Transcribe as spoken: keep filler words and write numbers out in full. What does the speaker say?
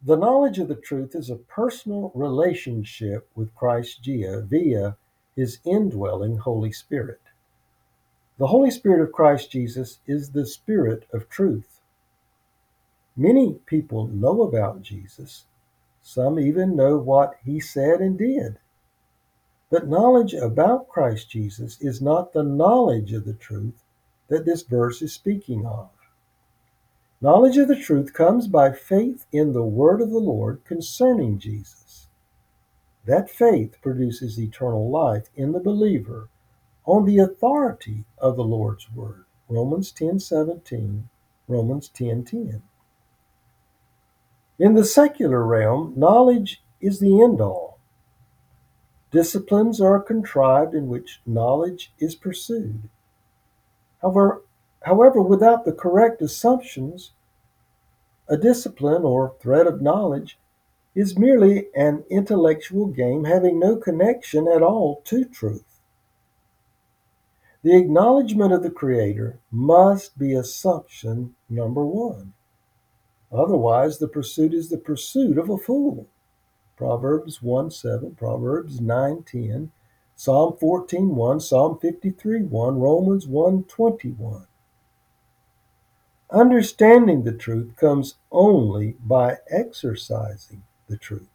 The knowledge of the truth is a personal relationship with Christ Jesus via his indwelling Holy Spirit. The Holy Spirit of Christ Jesus is the Spirit of truth. Many people know about Jesus. Some even know what he said and did. But knowledge about Christ Jesus is not the knowledge of the truth that this verse is speaking of. Knowledge of the truth comes by faith in the word of the Lord concerning Jesus. That faith produces eternal life in the believer on the authority of the Lord's word. Romans ten seventeen, Romans ten ten. In the secular realm, knowledge is the end all. Disciplines are contrived in which knowledge is pursued. However, however, without the correct assumptions, a discipline or thread of knowledge is merely an intellectual game having no connection at all to truth. The acknowledgement of the Creator must be assumption number one. Otherwise, the pursuit is the pursuit of a fool. Proverbs one seven, Proverbs nine ten, Psalm fourteen one, Psalm fifty-three one, Romans one twenty-one. Understanding the truth comes only by exercising the truth.